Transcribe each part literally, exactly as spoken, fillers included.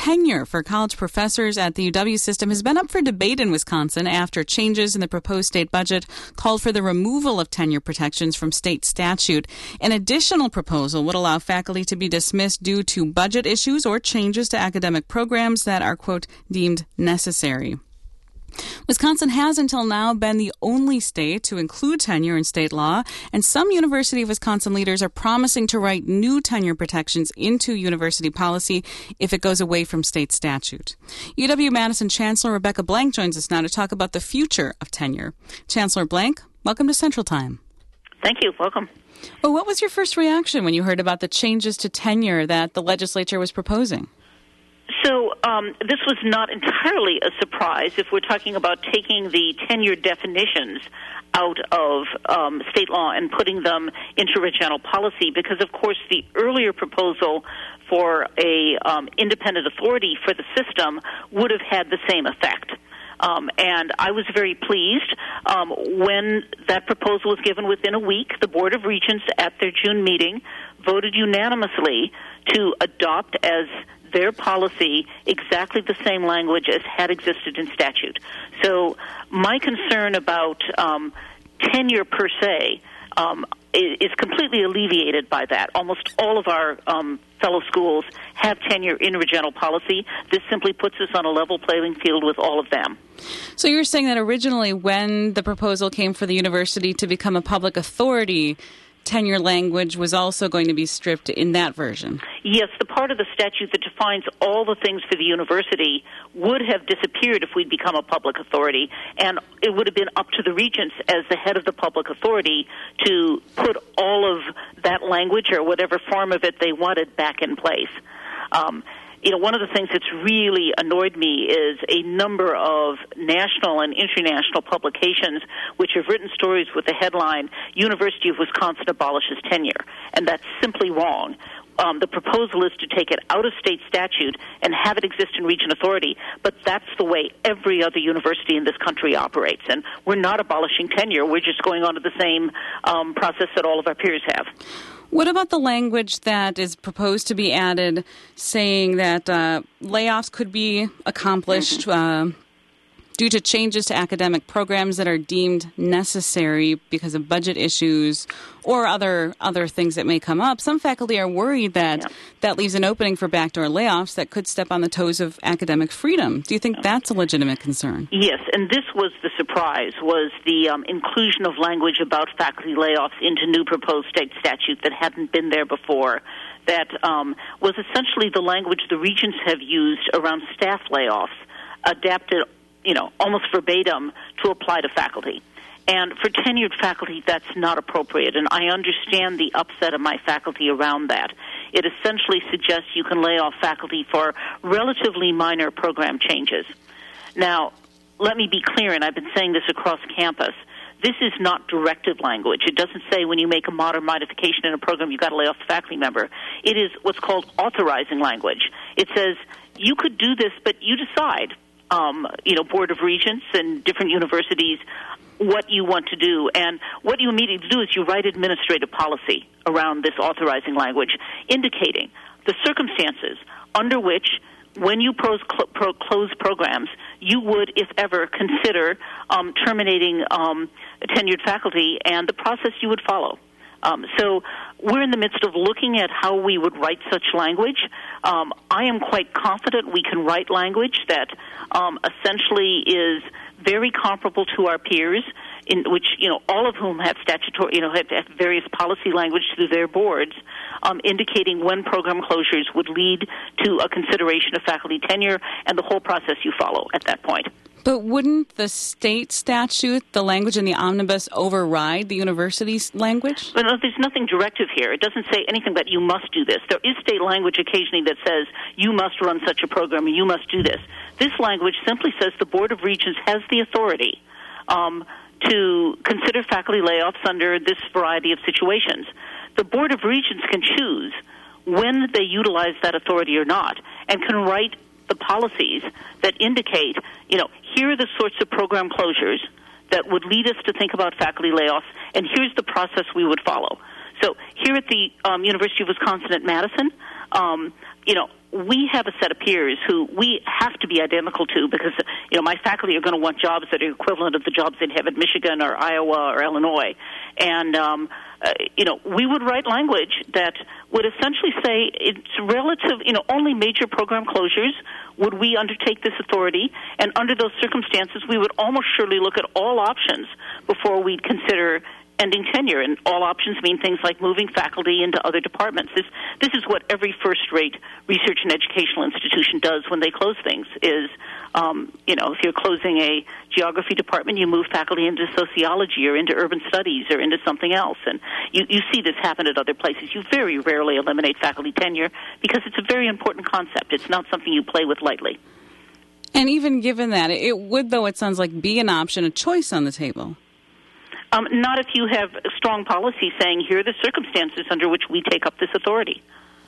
tenure for college professors at the U W system has been up for debate in Wisconsin after changes in the proposed state budget called for the removal of tenure protections from state statute. An additional proposal would allow faculty to be dismissed due to budget issues or changes to academic programs that are, quote, deemed necessary. Wisconsin has until now been the only state to include tenure in state law, and some University of Wisconsin leaders are promising to write new tenure protections into university policy if it goes away from state statute. U W-Madison Chancellor Rebecca Blank joins us now to talk about the future of tenure. Chancellor Blank, welcome to Central Time. Thank you. Welcome. Well, what was your first reaction when you heard about the changes to tenure that the legislature was proposing? So um, this was not entirely a surprise if we're talking about taking the tenure definitions out of um, state law and putting them into regional policy, because, of course, the earlier proposal for a um, independent authority for the system would have had the same effect. Um, and I was very pleased um, when that proposal was given within a week. The Board of Regents at their June meeting voted unanimously to adopt as their policy exactly the same language as had existed in statute. So my concern about um, tenure per se um, is completely alleviated by that. Almost all of our um, fellow schools have tenure in regional policy. This simply puts us on a level playing field with all of them. So you were saying that originally when the proposal came for the university to become a public authority, tenure language was also going to be stripped in that version? Yes, the part of the statute that defines all the things for the university would have disappeared if we'd become a public authority, and it would have been up to the regents as the head of the public authority to put all of that language or whatever form of it they wanted back in place. Um, You know, one of the things that's really annoyed me is a number of national and international publications which have written stories with the headline, University of Wisconsin abolishes tenure, and that's simply wrong. Um, the proposal is to take it out of state statute and have it exist in region authority, but that's the way every other university in this country operates, and we're not abolishing tenure. We're just going on to the same um, process that all of our peers have. What about the language that is proposed to be added saying that uh, layoffs could be accomplished mm-hmm. uh, due to changes to academic programs that are deemed necessary because of budget issues or other other things that may come up? Some faculty are worried that yeah. that leaves an opening for backdoor layoffs that could step on the toes of academic freedom. Do you think that's a legitimate concern? Yes, and this was the surprise, was the um, inclusion of language about faculty layoffs into new proposed state statute that hadn't been there before. That um, was essentially the language the regents have used around staff layoffs, adapted, you know, almost verbatim to apply to faculty. And for tenured faculty, that's not appropriate, and I understand the upset of my faculty around that. It essentially suggests you can lay off faculty for relatively minor program changes. Now, let me be clear, and I've been saying this across campus, this is not directive language. It doesn't say when you make a modern modification in a program, you've got to lay off the faculty member. It is what's called authorizing language. It says, you could do this, but you decide, um, you know, Board of Regents and different universities, what you want to do. And what you immediately do is you write administrative policy around this authorizing language, indicating the circumstances under which, when you pros, cl- pro, close programs, you would, if ever, consider um, terminating um, tenured faculty and the process you would follow. Um, so we're in the midst of looking at how we would write such language. Um, I am quite confident we can write language that um, essentially is very comparable to our peers, in which, you know, all of whom have statutory, you know, have, have various policy language through their boards, um, indicating when program closures would lead to a consideration of faculty tenure and the whole process you follow at that point. But wouldn't the state statute, the language in the omnibus, override the university's language? Well, no, there's nothing directive here. It doesn't say anything about you must do this. There is state language occasionally that says you must run such a program and you must do this. This language simply says the Board of Regents has the authority um, to consider faculty layoffs under this variety of situations. The Board of Regents can choose when they utilize that authority or not, and can write the policies that indicate, you know, here are the sorts of program closures that would lead us to think about faculty layoffs, and here's the process we would follow. So here at the um, University of Wisconsin at Madison, um, you know, we have a set of peers who we have to be identical to because, you know, my faculty are going to want jobs that are equivalent of the jobs they'd have at Michigan or Iowa or Illinois. And, um, uh, you know, we would write language that would essentially say it's relative, you know, only major program closures would we undertake this authority. And under those circumstances, we would almost surely look at all options before we'd consider ending tenure, and all options mean things like moving faculty into other departments. This this is what every first-rate research and educational institution does when they close things. Is um, you know, if you're closing a geography department, you move faculty into sociology or into urban studies or into something else. And you, you see this happen at other places. You very rarely eliminate faculty tenure because it's a very important concept. It's not something you play with lightly. And even given that, it would, though, it sounds like, be an option, a choice on the table. Um, not if you have a strong policy saying, here are the circumstances under which we take up this authority.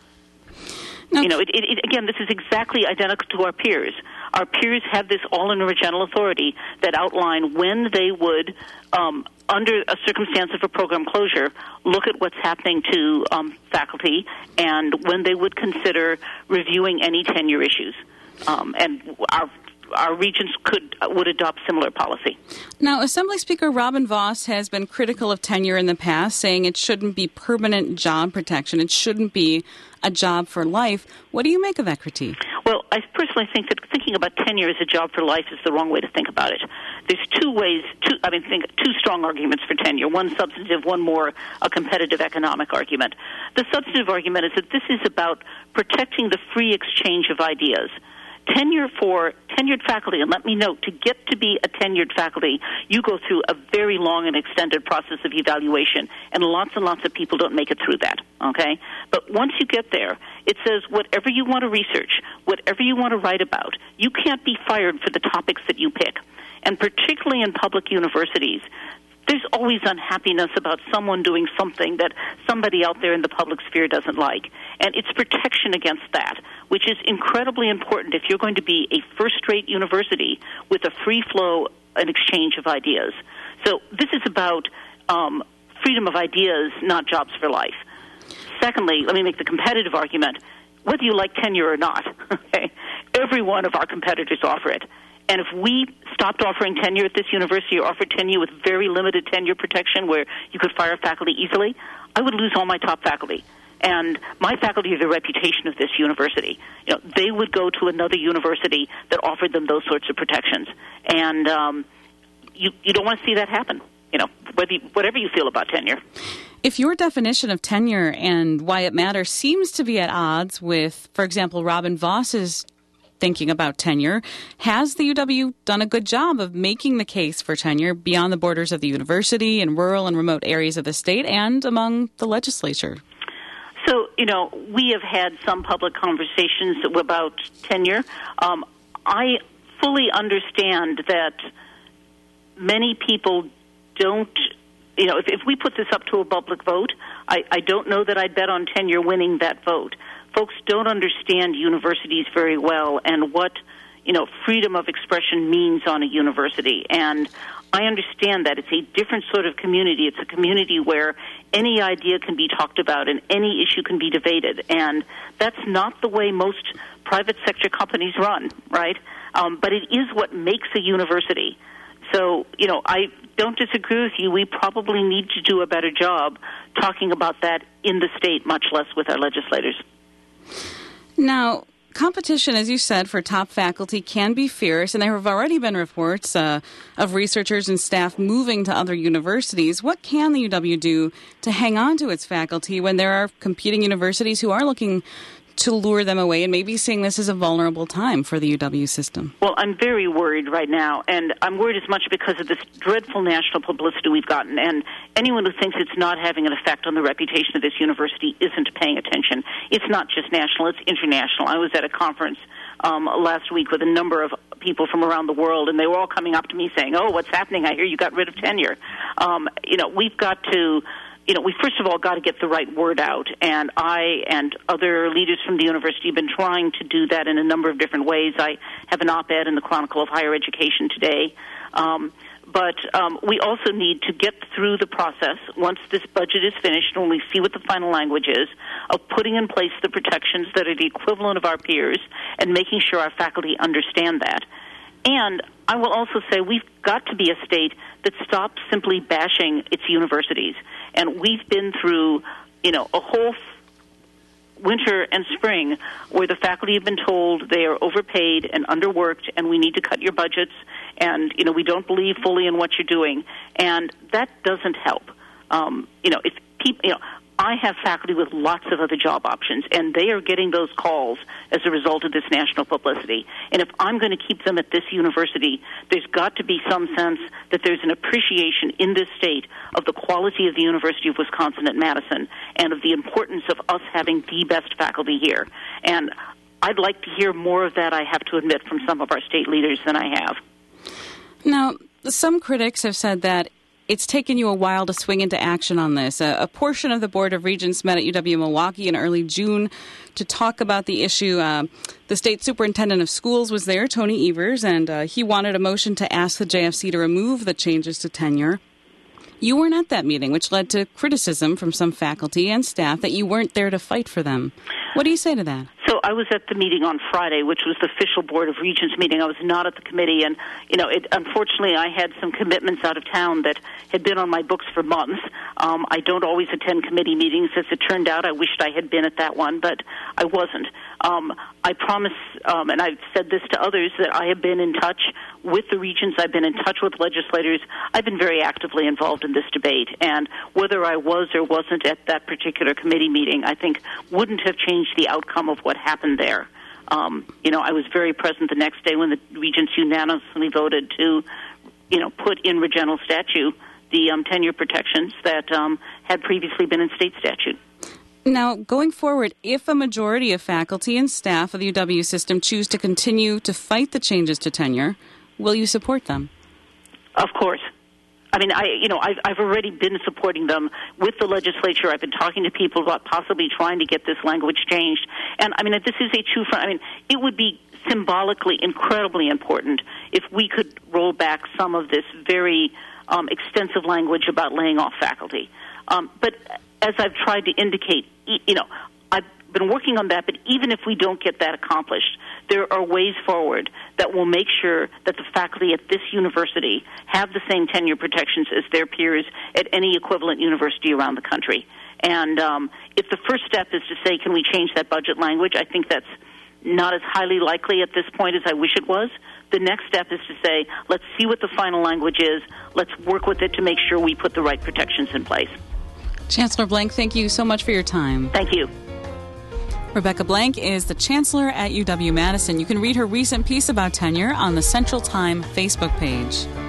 No. You know, it, it, again, this is exactly identical to our peers. Our peers have this all-in-original authority that outline when they would, um, under a circumstance of a program closure, look at what's happening to um, faculty and when they would consider reviewing any tenure issues. Um, and our Our regents could would adopt similar policy. Now, Assembly Speaker Robin Vos has been critical of tenure in the past, saying it shouldn't be permanent job protection. It shouldn't be a job for life. What do you make of that critique? Well, I personally think that thinking about tenure as a job for life is the wrong way to think about it. There's two ways, two, I mean, think two strong arguments for tenure, one substantive, one more a competitive economic argument. The substantive argument is that this is about protecting the free exchange of ideas. Tenure for tenured faculty, and let me note, to get to be a tenured faculty, you go through a very long and extended process of evaluation, and lots and lots of people don't make it through that, okay? But once you get there, it says whatever you want to research, whatever you want to write about, you can't be fired for the topics that you pick. And particularly in public universities, there's always unhappiness about someone doing something that somebody out there in the public sphere doesn't like. And it's protection against that, which is incredibly important if you're going to be a first-rate university with a free flow and exchange of ideas. So this is about um, freedom of ideas, not jobs for life. Secondly, let me make the competitive argument. Whether you like tenure or not, okay, every one of our competitors offer it. And if we stopped offering tenure at this university or offered tenure with very limited tenure protection where you could fire faculty easily, I would lose all my top faculty. And my faculty are the reputation of this university. You know, they would go to another university that offered them those sorts of protections. And um, you, you don't want to see that happen, you know, whether you, whatever you feel about tenure. If your definition of tenure and why it matters seems to be at odds with, for example, Robin Vos's thinking about tenure, has the U W done a good job of making the case for tenure beyond the borders of the university in rural and remote areas of the state and among the legislature? So, you know, we have had some public conversations about tenure. Um, I fully understand that many people don't, you know, if, if we put this up to a public vote, I, I don't know that I'd bet on tenure winning that vote. Folks don't understand universities very well and what, you know, freedom of expression means on a university. And I understand that it's a different sort of community. It's a community where any idea can be talked about and any issue can be debated. And that's not the way most private sector companies run, right? Um, but it is what makes a university. So, you know, I don't disagree with you. We probably need to do a better job talking about that in the state, much less with our legislators. Now, competition, as you said, for top faculty can be fierce, and there have already been reports uh, of researchers and staff moving to other universities. What can the U W do to hang on to its faculty when there are competing universities who are looking to lure them away and maybe seeing this as a vulnerable time for the U W system? Well, I'm very worried right now, and I'm worried as much because of this dreadful national publicity we've gotten, and anyone who thinks it's not having an effect on the reputation of this university isn't paying attention. It's not just national, it's international. I was at a conference um, last week with a number of people from around the world, and they were all coming up to me saying, oh, what's happening? I hear you got rid of tenure. Um, you know, we've got to... You know, we first of all got to get the right word out, and I and other leaders from the university have been trying to do that in a number of different ways. I have an op-ed in the Chronicle of Higher Education today. Um, But um, we also need to get through the process, once this budget is finished and we see what the final language is, of putting in place the protections that are the equivalent of our peers and making sure our faculty understand that. And I will also say we've got to be a state that stops simply bashing its universities. And we've been through, you know, a whole winter and spring where the faculty have been told they are overpaid and underworked and we need to cut your budgets and, you know, we don't believe fully in what you're doing. And that doesn't help. Um, you know, if people, you know, I have faculty with lots of other job options, and they are getting those calls as a result of this national publicity. And if I'm going to keep them at this university, there's got to be some sense that there's an appreciation in this state of the quality of the University of Wisconsin at Madison and of the importance of us having the best faculty here. And I'd like to hear more of that, I have to admit, from some of our state leaders than I have. Now, some critics have said that it's taken you a while to swing into action on this. A, a portion of the Board of Regents met at U W-Milwaukee in early June to talk about the issue. Uh, the state superintendent of schools was there, Tony Evers, and uh, he wanted a motion to ask the J F C to remove the changes to tenure. You weren't at that meeting, which led to criticism from some faculty and staff that you weren't there to fight for them. What do you say to that? So I was at the meeting on Friday, which was the official Board of Regents meeting. I was not at the committee, and, you know, it, unfortunately I had some commitments out of town that had been on my books for months. Um, I don't always attend committee meetings. As it turned out, I wished I had been at that one, but I wasn't. Um, I promise, um, and I've said this to others, that I have been in touch with the regents. I've been in touch with legislators. I've been very actively involved in this debate, and whether I was or wasn't at that particular committee meeting, I think wouldn't have changed the outcome of what happened there. Um, you know, I was very present the next day when the regents unanimously voted to, you know, put in regental statute the um, tenure protections that um, had previously been in state statute. Now, going forward, if a majority of faculty and staff of the U W system choose to continue to fight the changes to tenure, will you support them? Of course. I mean, I, you know, I've, I've already been supporting them with the legislature. I've been talking to people about possibly trying to get this language changed. And, I mean, this is a two-front. I mean, it would be symbolically incredibly important if we could roll back some of this very um, extensive language about laying off faculty. Um, but as I've tried to indicate, you know, I've been working on that, but even if we don't get that accomplished, there are ways forward that will make sure that the faculty at this university have the same tenure protections as their peers at any equivalent university around the country. And um, if the first step is to say, can we change that budget language, I think that's not as highly likely at this point as I wish it was. The next step is to say, let's see what the final language is. Let's work with it to make sure we put the right protections in place. Chancellor Blank, thank you so much for your time. Thank you. Rebecca Blank is the chancellor at U W-Madison. You can read her recent piece about tenure on the Central Time Facebook page.